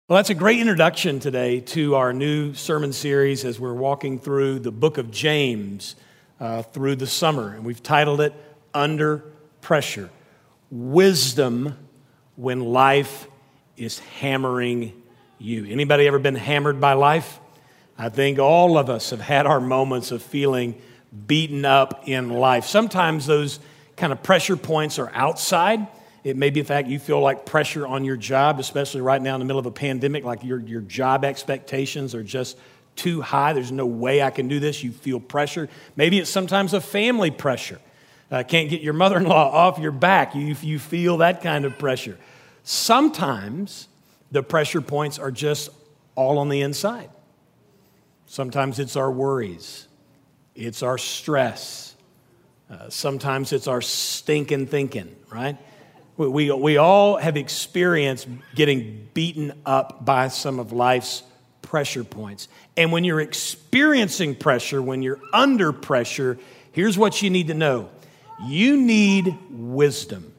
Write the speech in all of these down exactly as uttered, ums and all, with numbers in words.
Well, that's a great introduction today to our new sermon series as we're walking through the book of James uh, through the summer. And we've titled it, Under Pressure. Wisdom when life is hammering you. Anybody ever been hammered by life? I think all of us have had our moments of feeling beaten up in life. Sometimes those kind of pressure points are outside. It may be the fact you feel like pressure on your job, especially right now in the middle of a pandemic, like your, your job expectations are just too high. There's no way I can do this. You feel pressure. Maybe it's sometimes a family pressure. Uh, can't get your mother-in-law off your back. You, you feel that kind of pressure. Sometimes the pressure points are just all on the inside. Sometimes it's our worries. It's our stress. Uh, sometimes it's our stinking thinking, right? We, we all have experienced getting beaten up by some of life's pressure points. And when you're experiencing pressure, when you're under pressure, here's what you need to know. You need wisdom.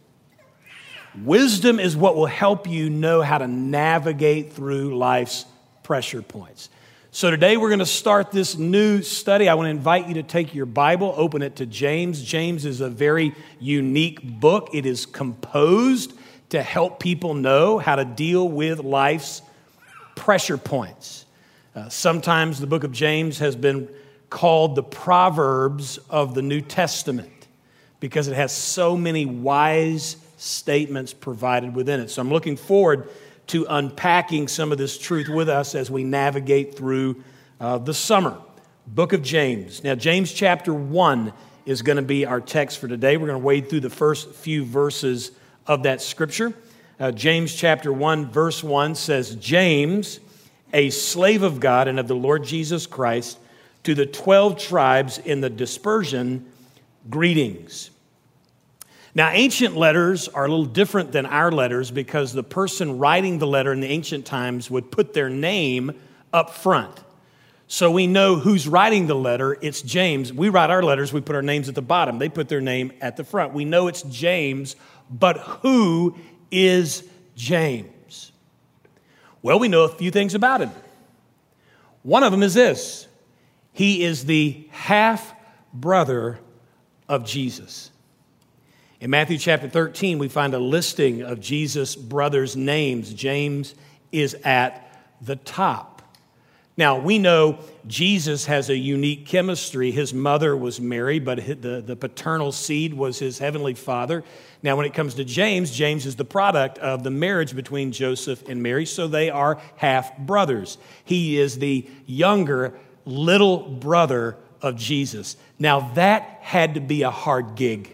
Wisdom is what will help you know how to navigate through life's pressure points. So today we're going to start this new study. I want to invite you to take your Bible, open it to James. James is a very unique book. It is composed to help people know how to deal with life's pressure points. Uh, sometimes the book of James has been called the Proverbs of the New Testament because it has so many wise statements provided within it. So I'm looking forward to unpacking some of this truth with us as we navigate through uh, the summer. Book of James. Now, James chapter one is going to be our text for today. We're going to wade through the first few verses of that scripture. Uh, James chapter one, verse one says, James, a slave of God and of the Lord Jesus Christ, to the twelve tribes in the dispersion, greetings. Now, ancient letters are a little different than our letters because the person writing the letter in the ancient times would put their name up front. So we know who's writing the letter. It's James. We write our letters, we put our names at the bottom. They put their name at the front. We know it's James, but who is James? Well, we know a few things about him. One of them is this. He is the half-brother of Jesus. In Matthew chapter thirteen, we find a listing of Jesus' brothers' names. James is at the top. Now, we know Jesus has a unique chemistry. His mother was Mary, but the, the paternal seed was his heavenly Father. Now, when it comes to James, James is the product of the marriage between Joseph and Mary, so they are half-brothers. He is the younger little brother of Jesus. Now, that had to be a hard gig.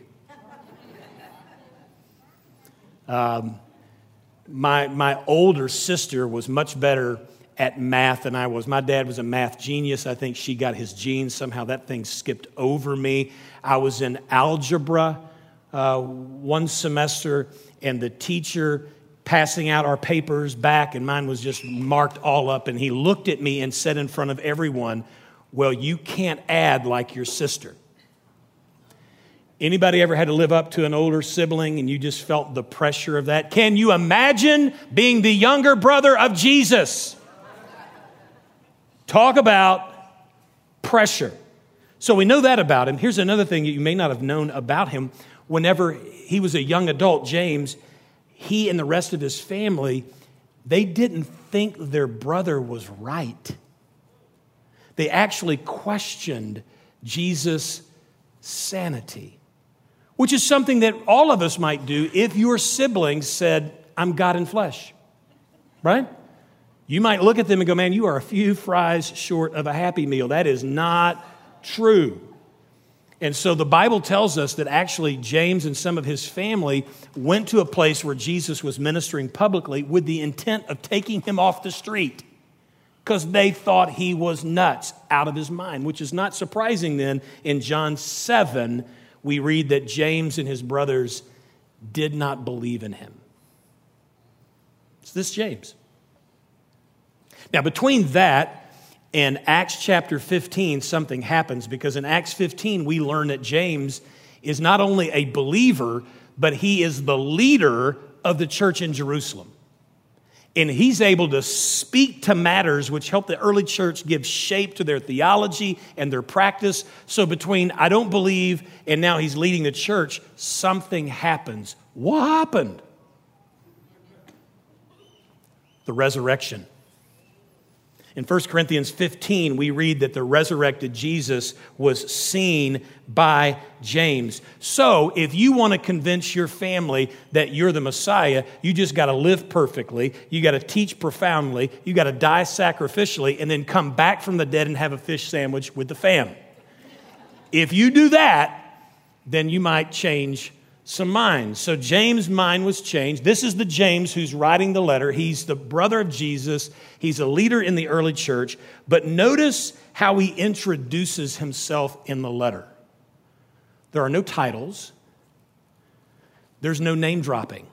Um, my my older sister was much better at math than I was. My dad was a math genius. I think she got his genes. Somehow that thing skipped over me. I was in algebra uh, one semester, and the teacher passing out our papers back, and mine was just marked all up, and he looked at me and said in front of everyone, well, you can't add like your sister. Anybody ever had to live up to an older sibling and you just felt the pressure of that? Can you imagine being the younger brother of Jesus? Talk about pressure. So we know that about him. Here's another thing that you may not have known about him. Whenever he was a young adult, James, he and the rest of his family, they didn't think their brother was right. They actually questioned Jesus' sanity, which is something that all of us might do if your siblings said, I'm God in flesh, right? You might look at them and go, man, you are a few fries short of a Happy Meal. That is not true. And so the Bible tells us that actually James and some of his family went to a place where Jesus was ministering publicly with the intent of taking him off the street because they thought he was nuts, out of his mind, which is not surprising then. In John seven, we read that James and his brothers did not believe in him. It's this James. Now, between that and Acts chapter fifteen, something happens because in Acts fifteen, we learn that James is not only a believer, but he is the leader of the church in Jerusalem. And he's able to speak to matters which help the early church give shape to their theology and their practice. So between I don't believe and now he's leading the church, something happens. What happened? The resurrection. In First Corinthians fifteen, we read that the resurrected Jesus was seen by James. So if you want to convince your family that you're the Messiah, you just got to live perfectly, you got to teach profoundly, you got to die sacrificially, and then come back from the dead and have a fish sandwich with the fam. If you do that, then you might change some minds. So James' mind was changed. This is the James who's writing the letter. He's the brother of Jesus. He's a leader in the early church. But notice how he introduces himself in the letter. There are no titles. There's no name dropping.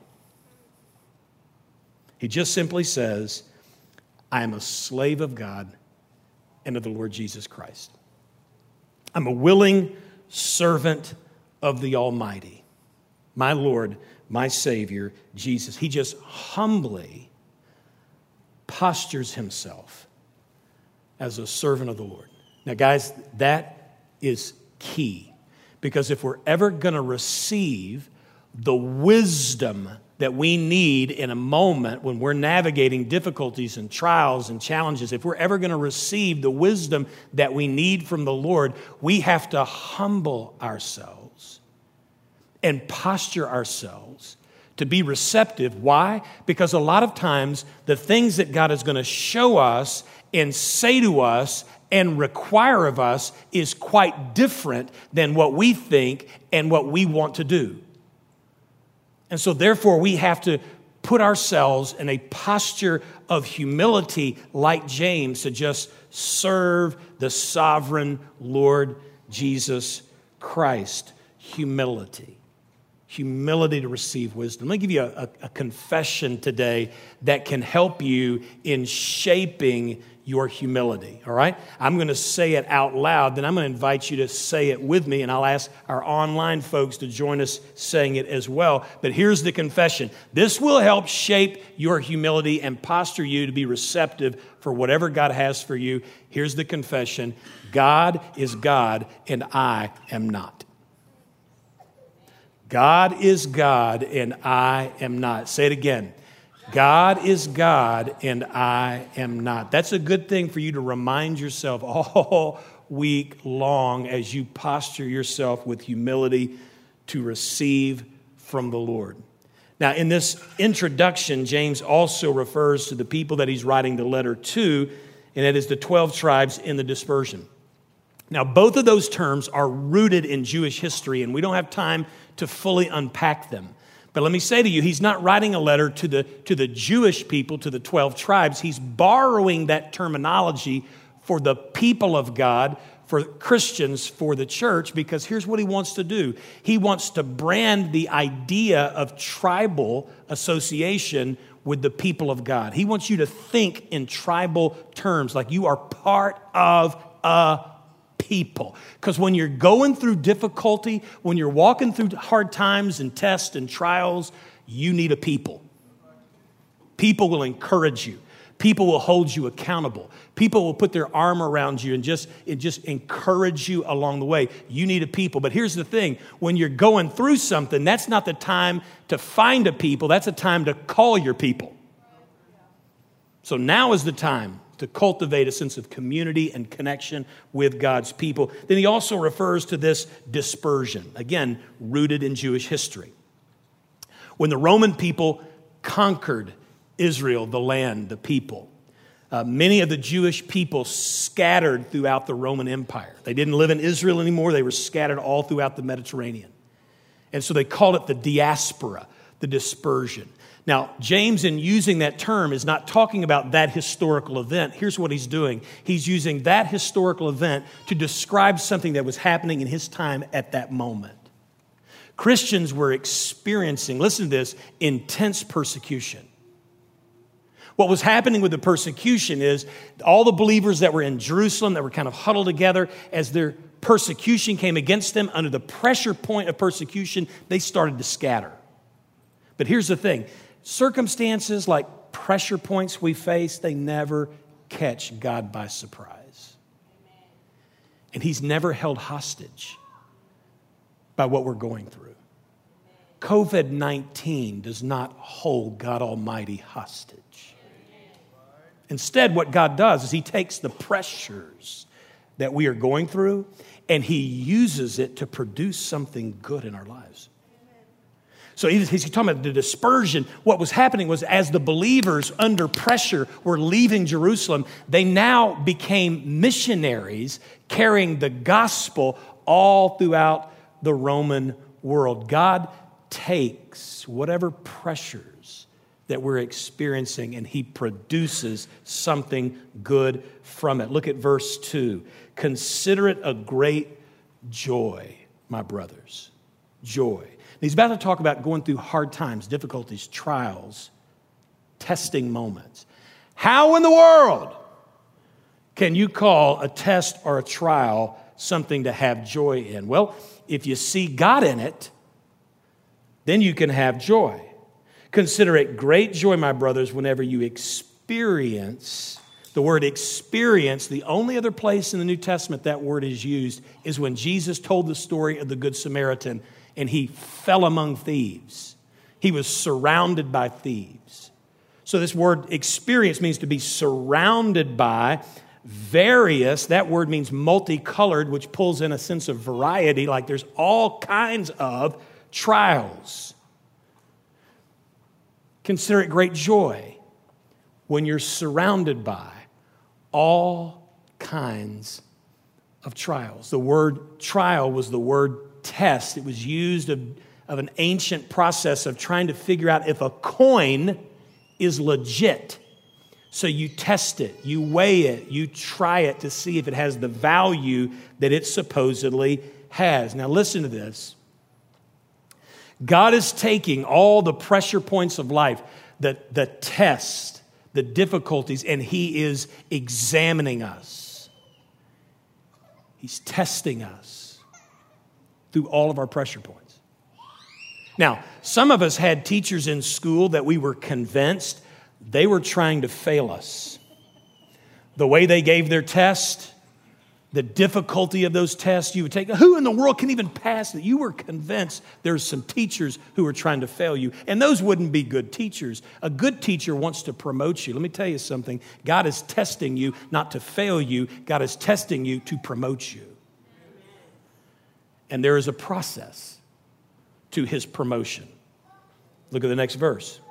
He just simply says, I am a slave of God and of the Lord Jesus Christ. I'm a willing servant of the Almighty. My Lord, my Savior, Jesus. He just humbly postures himself as a servant of the Lord. Now, guys, that is key. Because if we're ever going to receive the wisdom that we need in a moment when we're navigating difficulties and trials and challenges, if we're ever going to receive the wisdom that we need from the Lord, we have to humble ourselves and posture ourselves to be receptive. Why? Because a lot of times the things that God is going to show us and say to us and require of us is quite different than what we think and what we want to do. And so therefore we have to put ourselves in a posture of humility like James to just serve the sovereign Lord Jesus Christ. Humility. Humility to receive wisdom. Let me give you a, a, a confession today that can help you in shaping your humility, all right? I'm going to say it out loud, then I'm going to invite you to say it with me, and I'll ask our online folks to join us saying it as well. But here's the confession. This will help shape your humility and posture you to be receptive for whatever God has for you. Here's the confession. God is God, and I am not. God is God, and I am not. Say it again. God is God, and I am not. That's a good thing for you to remind yourself all week long as you posture yourself with humility to receive from the Lord. Now, in this introduction, James also refers to the people that he's writing the letter to, and that is the twelve tribes in the dispersion. Now, both of those terms are rooted in Jewish history, and we don't have time to fully unpack them. But let me say to you, he's not writing a letter to the, to the Jewish people, to the twelve tribes. He's borrowing that terminology for the people of God, for Christians, for the church, because here's what he wants to do. He wants to brand the idea of tribal association with the people of God. He wants you to think in tribal terms, like you are part of a people. Because when you're going through difficulty, when you're walking through hard times and tests and trials, you need a people. People will encourage you. People will hold you accountable. People will put their arm around you and just, and just encourage you along the way. You need a people. But here's the thing. When you're going through something, that's not the time to find a people. That's a time to call your people. So now is the time to cultivate a sense of community and connection with God's people. Then he also refers to this dispersion, again, rooted in Jewish history. When the Roman people conquered Israel, the land, the people, uh, many of the Jewish people scattered throughout the Roman Empire. They didn't live in Israel anymore. They were scattered all throughout the Mediterranean. And so they called it the diaspora, the dispersion. Now, James, in using that term, is not talking about that historical event. Here's what he's doing. He's using that historical event to describe something that was happening in his time at that moment. Christians were experiencing, listen to this, intense persecution. What was happening with the persecution is all the believers that were in Jerusalem, that were kind of huddled together, as their persecution came against them, under the pressure point of persecution, they started to scatter. But here's the thing. Circumstances like pressure points we face, they never catch God by surprise. And he's never held hostage by what we're going through. covid nineteen does not hold God Almighty hostage. Instead, what God does is he takes the pressures that we are going through and he uses it to produce something good in our lives. So he's, he's talking about the dispersion. What was happening was as the believers under pressure were leaving Jerusalem, they now became missionaries carrying the gospel all throughout the Roman world. God takes whatever pressures that we're experiencing and he produces something good from it. Look at verse two. Consider it a great joy, my brothers. Joy. He's about to talk about going through hard times, difficulties, trials, testing moments. How in the world can you call a test or a trial something to have joy in? Well, if you see God in it, then you can have joy. Consider it great joy, my brothers, whenever you experience, the word experience, the only other place in the New Testament that word is used is when Jesus told the story of the Good Samaritan and he fell among thieves. He was surrounded by thieves. So this word experience means to be surrounded by various, that word means multicolored, which pulls in a sense of variety, like there's all kinds of trials. Consider it great joy when you're surrounded by all kinds of trials. The word trial was the word test. It was used of, of an ancient process of trying to figure out if a coin is legit. So you test it, you weigh it, you try it to see if it has the value that it supposedly has. Now listen to this. God is taking all the pressure points of life, the, the test, the difficulties, and he is examining us. He's testing us through all of our pressure points. Now, some of us had teachers in school that we were convinced they were trying to fail us. The way they gave their test, the difficulty of those tests you would take. Who in the world can even pass it? You were convinced there's some teachers who are trying to fail you. And those wouldn't be good teachers. A good teacher wants to promote you. Let me tell you something. God is testing you not to fail you. God is testing you to promote you. And there is a process to his promotion. Look at the next verse.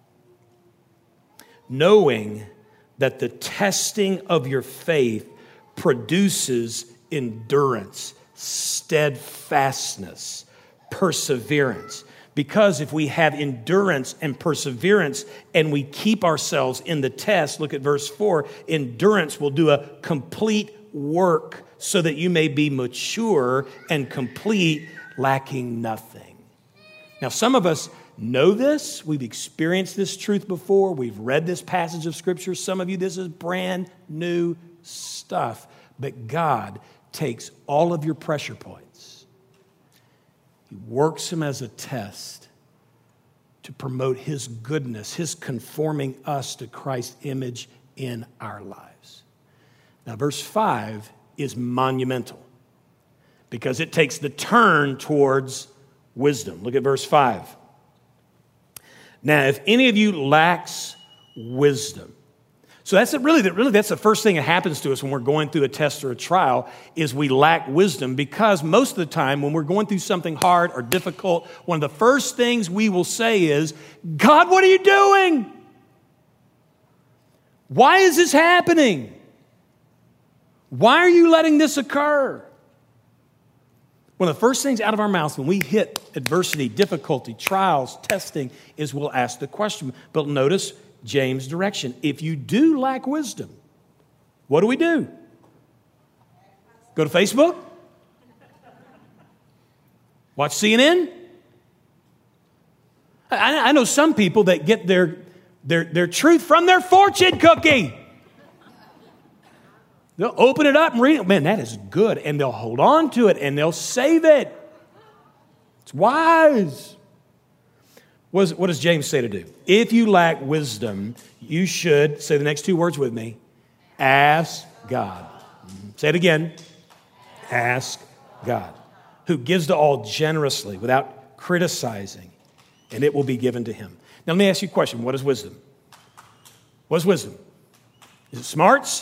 Knowing that the testing of your faith produces endurance, steadfastness, perseverance. Because if we have endurance and perseverance and we keep ourselves in the test, look at verse four, endurance will do a complete work so that you may be mature and complete, lacking nothing. Now, some of us know this. We've experienced this truth before. We've read this passage of Scripture. Some of you, this is brand new stuff. But God takes all of your pressure points. He works them as a test to promote his goodness, his conforming us to Christ's image in our lives. Now, verse five is monumental because it takes the turn towards wisdom. Look at verse five. Now, if any of you lacks wisdom, so that's really, the, really that's the first thing that happens to us when we're going through a test or a trial is we lack wisdom because most of the time when we're going through something hard or difficult, one of the first things we will say is, God, what are you doing? Why is this happening? Why are you letting this occur? One of the first things out of our mouths when we hit adversity, difficulty, trials, testing is we'll ask the question. But notice James' direction. If you do lack wisdom, what do we do? Go to Facebook? Watch C N N? I, I know some people that get their, their, their truth from their fortune cookie. They'll open it up and read it. Man, that is good. And they'll hold on to it and they'll save it. It's wise. What does, what does James say to do? If you lack wisdom, you should, say the next two words with me, ask God. Say it again. Ask God, who gives to all generously without criticizing, and it will be given to him. Now, let me ask you a question. What is wisdom? What is wisdom? Is it smarts?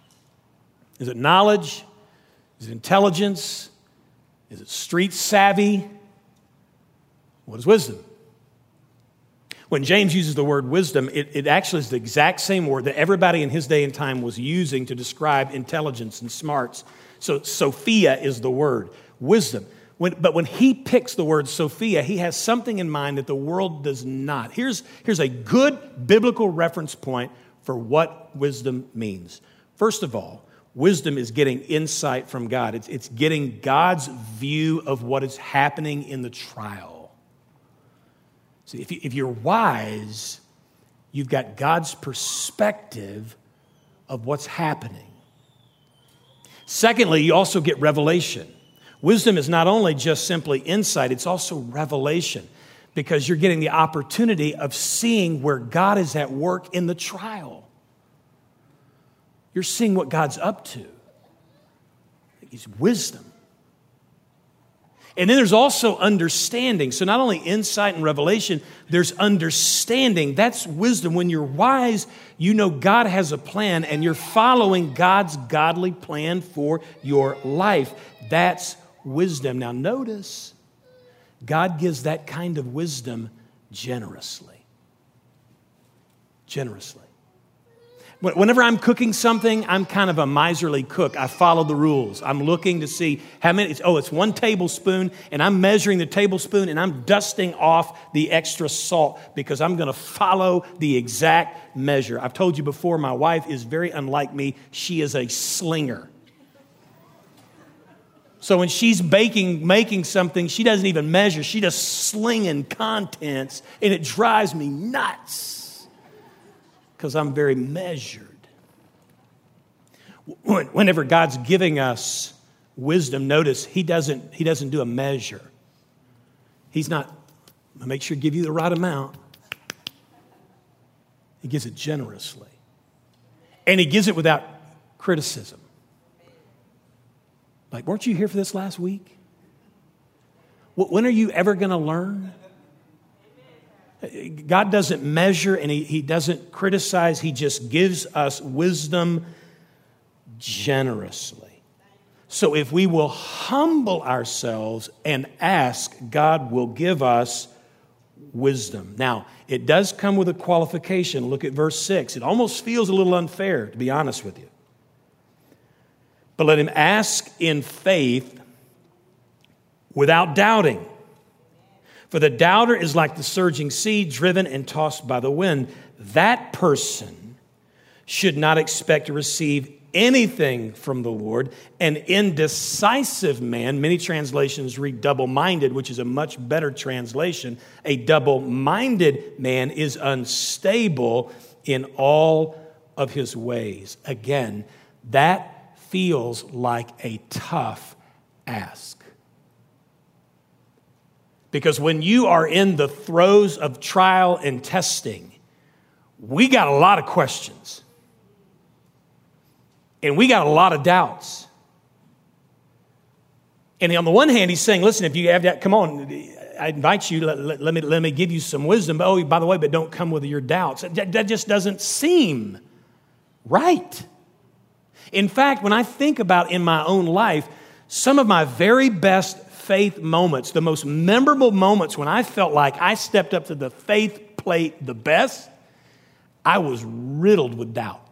Is it knowledge? Is it intelligence? Is it street savvy? What is wisdom? When James uses the word wisdom, it, it actually is the exact same word that everybody in his day and time was using to describe intelligence and smarts. So Sophia is the word, wisdom. When, but when he picks the word Sophia, he has something in mind that the world does not. Here's, here's a good biblical reference point for what wisdom means. First of all, wisdom is getting insight from God. It's, it's getting God's view of what is happening in the trial. See, if, you, if you're wise, you've got God's perspective of what's happening. Secondly, you also get revelation. Wisdom is not only just simply insight, it's also revelation, because you're getting the opportunity of seeing where God is at work in the trial. You're seeing what God's up to. It's wisdom. And then there's also understanding. So not only insight and revelation, there's understanding. That's wisdom. When you're wise, you know God has a plan and you're following God's godly plan for your life. That's wisdom. Now notice, God gives that kind of wisdom generously. Generously. Whenever I'm cooking something, I'm kind of a miserly cook. I follow the rules. I'm looking to see how many, it's, oh, it's one tablespoon, and I'm measuring the tablespoon, and I'm dusting off the extra salt because I'm going to follow the exact measure. I've told you before, my wife is very unlike me. She is a slinger. So when she's baking, making something, she doesn't even measure. She just slinging contents, and it drives me nuts. Because I'm very measured. Whenever God's giving us wisdom, notice he doesn't, he doesn't do a measure. He's not, I'll make sure to give you the right amount. He gives it generously. And he gives it without criticism. Like, weren't you here for this last week? When are you ever going to learn? God doesn't measure and he, he doesn't criticize. He just gives us wisdom generously. So if we will humble ourselves and ask, God will give us wisdom. Now, it does come with a qualification. Look at verse six. It almost feels a little unfair, to be honest with you. But let him ask in faith without doubting. For the doubter is like the surging sea, driven and tossed by the wind. That person should not expect to receive anything from the Lord. An indecisive man, many translations read double-minded, which is a much better translation. A double-minded man is unstable in all of his ways. Again, that feels like a tough ask. Because when you are in the throes of trial and testing, we got a lot of questions. And we got a lot of doubts. And on the one hand, he's saying, listen, if you have that, come on, I invite you, let, let, let, me, let me give you some wisdom. But, oh, by the way, but don't come with your doubts. That, that just doesn't seem right. In fact, when I think about in my own life, some of my very best faith moments, the most memorable moments when I felt like I stepped up to the faith plate the best, I was riddled with doubt.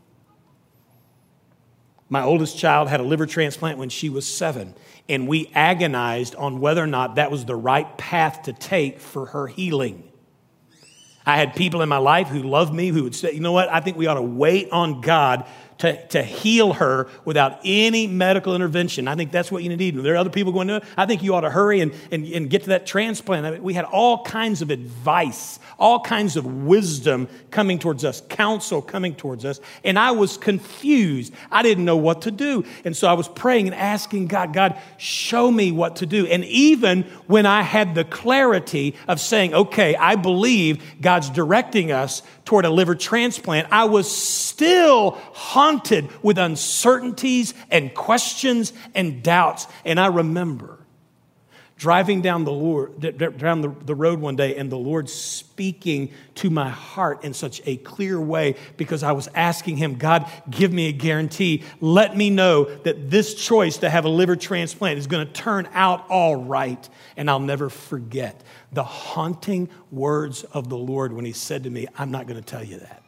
My oldest child had a liver transplant when she was seven, and we agonized on whether or not that was the right path to take for her healing. I had people in my life who loved me who would say, you know what, I think we ought to wait on God to, to heal her without any medical intervention. I think that's what you need. There are other people going to, I think you ought to hurry and, and, and get to that transplant. I mean, we had all kinds of advice, all kinds of wisdom coming towards us, counsel coming towards us. And I was confused. I didn't know what to do. And so I was praying and asking God, God, show me what to do. And even when I had the clarity of saying, okay, I believe God's directing us toward a liver transplant, I was still haunted with uncertainties and questions and doubts. And I remember driving down the Lord, down the, the road one day, and the Lord speaking to my heart in such a clear way, because I was asking him, God, give me a guarantee. Let me know that this choice to have a liver transplant is going to turn out all right. And I'll never forget the haunting words of the Lord when he said to me, I'm not going to tell you that.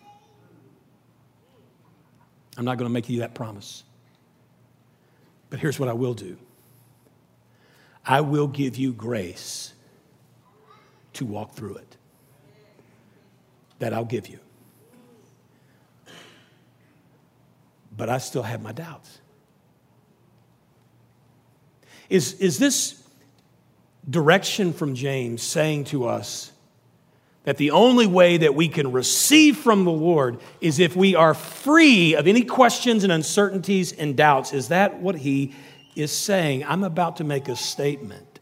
I'm not going to make you that promise. But here's what I will do. I will give you grace to walk through it. That I'll give you. But I still have my doubts. Is, is this direction from James saying to us that the only way that we can receive from the Lord is if we are free of any questions and uncertainties and doubts? Is that what he is saying? I'm about to make a statement.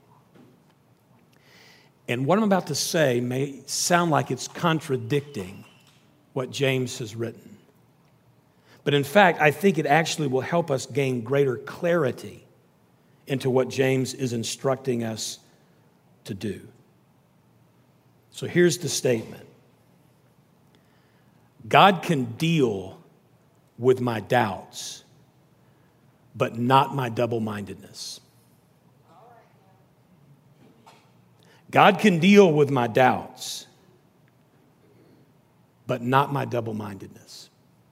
And what I'm about to say may sound like it's contradicting what James has written. But in fact, I think it actually will help us gain greater clarity into what James is instructing us to do. So here's the statement. God can deal with my doubts, but not my double-mindedness. God can deal with my doubts, but not my double-mindedness.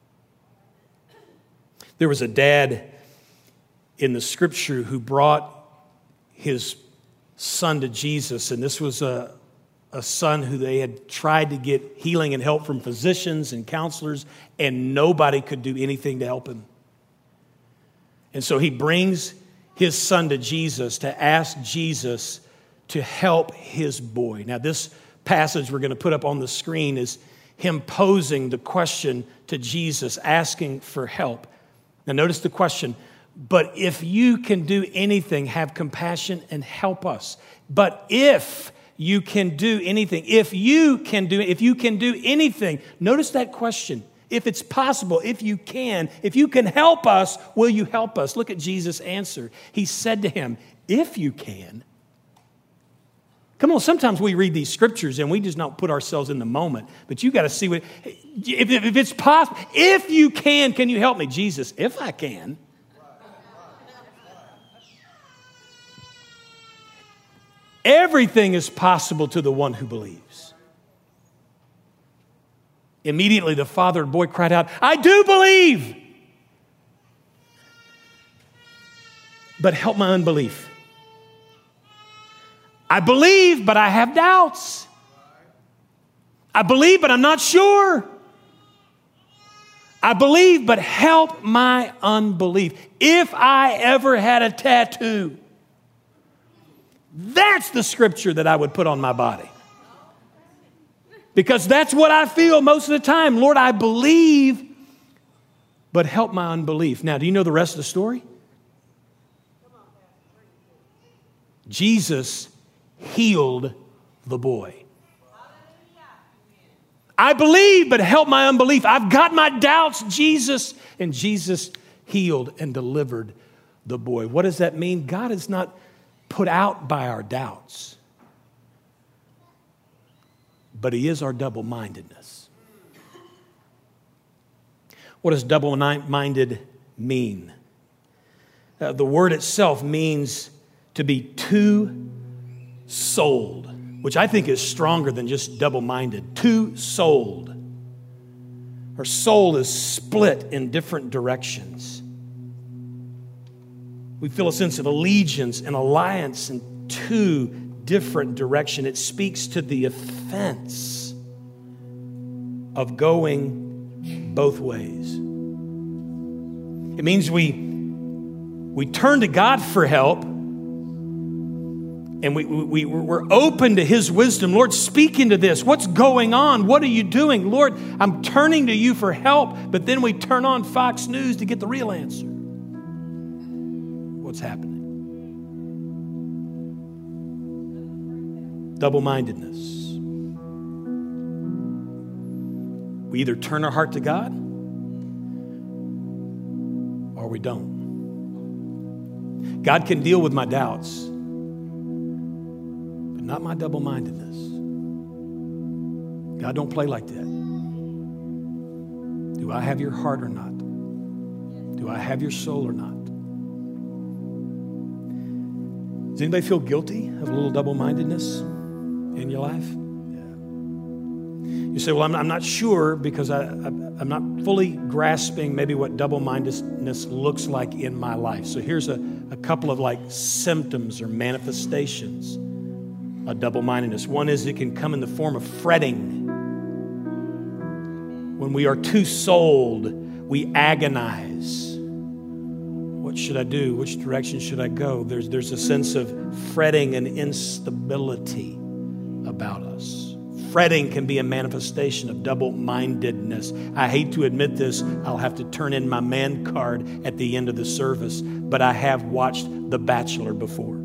There was a dad in the scripture who brought his son to Jesus, and this was a, a son who they had tried to get healing and help from physicians and counselors, and nobody could do anything to help him. And so he brings his son to Jesus to ask Jesus to help his boy. Now, this passage we're going to put up on the screen is him posing the question to Jesus, asking for help. Now, notice the question. But if you can do anything, have compassion and help us. But if you can do anything, if you can do, if you can do anything, notice that question. If it's possible, if you can, if you can help us, will you help us? Look at Jesus' answer. He said to him, if you can. Come on, sometimes we read these scriptures and we just not put ourselves in the moment. But you got to see what, if, if it's possible, if you can, can you help me? Jesus, if I can. Everything is possible to the one who believes. Immediately the father and boy cried out, I do believe, but help my unbelief. I believe, but I have doubts. I believe, but I'm not sure. I believe, but help my unbelief. If I ever had a tattoo, that's the scripture that I would put on my body. Because that's what I feel most of the time. Lord, I believe, but help my unbelief. Now, do you know the rest of the story? Jesus healed the boy. I believe, but help my unbelief. I've got my doubts, Jesus. And Jesus healed and delivered the boy. What does that mean? God is not put out by our doubts, but he is our double-mindedness. What does double-minded mean? Uh, the word itself means to be two-souled, which I think is stronger than just double-minded. Two-souled. Our soul is split in different directions. We feel a sense of allegiance and alliance in two different directions. It speaks to the offense of going both ways. It means we, we turn to God for help, and we, we, we're open to His wisdom. Lord, speak into this. What's going on? What are you doing? Lord, I'm turning to you for help, but then we turn on Fox News to get the real answer. What's happening? Double-mindedness. We either turn our heart to God or we don't. God can deal with my doubts, but not my double-mindedness. God, don't play like that. Do I have your heart or not? Do I have your soul or not? Does anybody feel guilty of a little double-mindedness in your life? You say, well, I'm, I'm not sure because I, I, I'm not fully grasping maybe what double-mindedness looks like in my life. So here's a, a couple of like symptoms or manifestations of double-mindedness. One is it can come in the form of fretting. When we are too sold, we agonize. What should I do? Which direction should I go? There's, there's a sense of fretting and instability about us. Fretting can be a manifestation of double-mindedness. I hate to admit this. I'll have to turn in my man card at the end of the service, but I have watched The Bachelor before.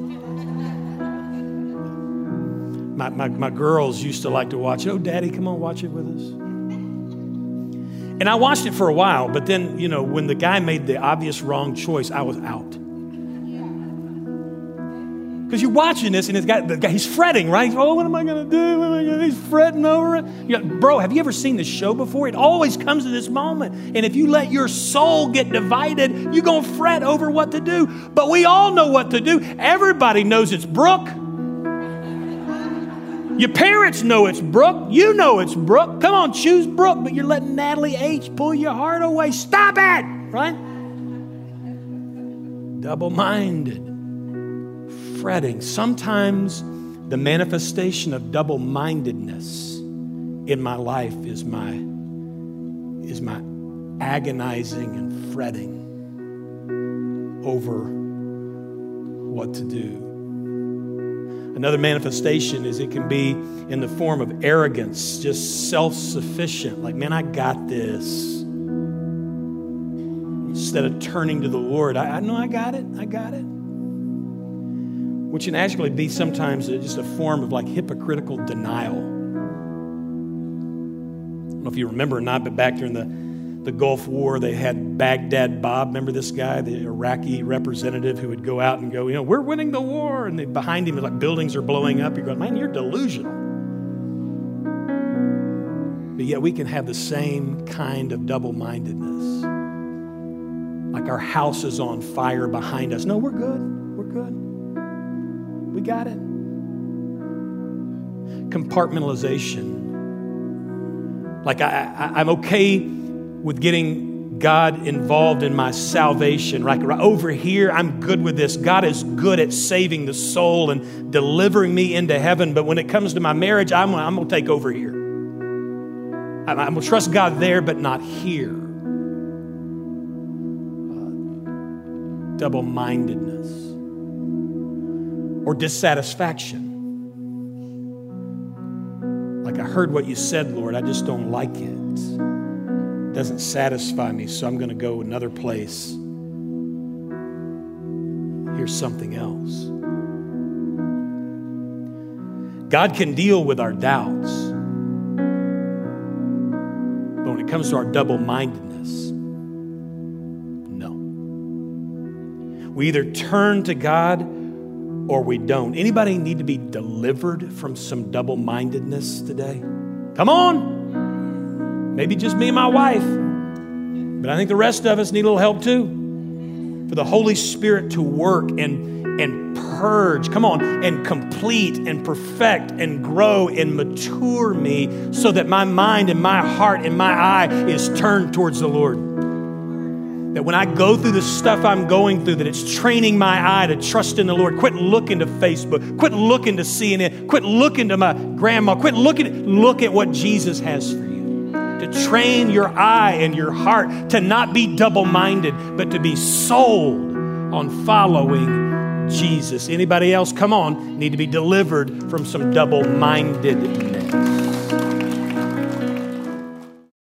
My, my, my girls used to like to watch, oh, Daddy, come on, watch it with us. And I watched it for a while, but then, you know, when the guy made the obvious wrong choice, I was out. Because you're watching this, and it's got, the guy, he's fretting, right? Oh, what am I going to do? What am I gonna, he's fretting over it. You got, bro, have you ever seen this show before? It always comes to this moment. And if you let your soul get divided, you're going to fret over what to do. But we all know what to do. Everybody knows it's Brooke. Your parents know it's Brooke. You know it's Brooke. Come on, choose Brooke. But you're letting Natalie H. pull your heart away. Stop it, right? Double-minded. Fretting. Sometimes the manifestation of double-mindedness in my life is my, is my agonizing and fretting over what to do. Another manifestation is it can be in the form of arrogance, just self-sufficient. Like, man, I got this. Instead of turning to the Lord, I, I know I got it. I got it. Which can actually be sometimes just a form of like hypocritical denial. I don't know if you remember or not, but back during the, the Gulf War, they had Baghdad Bob. Remember this guy, the Iraqi representative who would go out and go, you know, we're winning the war. And they, behind him, like buildings are blowing up. You're going, man, you're delusional. But yet we can have the same kind of double-mindedness. Like our house is on fire behind us. No, we're good. We're good. We got it. Compartmentalization. Like I, I, I'm okay with getting God involved in my salvation. Right, right over here, I'm good with this. God is good at saving the soul and delivering me into heaven. But when it comes to my marriage, I'm, I'm going to take over here. I'm, I'm going to trust God there, but not here. Uh, double-mindedness. Or dissatisfaction. Like, I heard what you said, Lord, I just don't like it. It doesn't satisfy me, so I'm going to go another place. Here's something else. God can deal with our doubts. But when it comes to our double-mindedness, no. We either turn to God or we don't. Anybody need to be delivered from some double-mindedness today? Come on. Maybe just me and my wife. But I think the rest of us need a little help too. For the Holy Spirit to work and, and purge, come on, and complete and perfect and grow and mature me so that my mind and my heart and my eye is turned towards the Lord. That when I go through the stuff I'm going through, that it's training my eye to trust in the Lord. Quit looking to Facebook. Quit looking to C N N. Quit looking to my grandma. Quit looking. Look at what Jesus has for you. to train your eye and your heart to not be double-minded, but to be sold on following Jesus. Anybody else, come on, need to be delivered from some double-mindedness.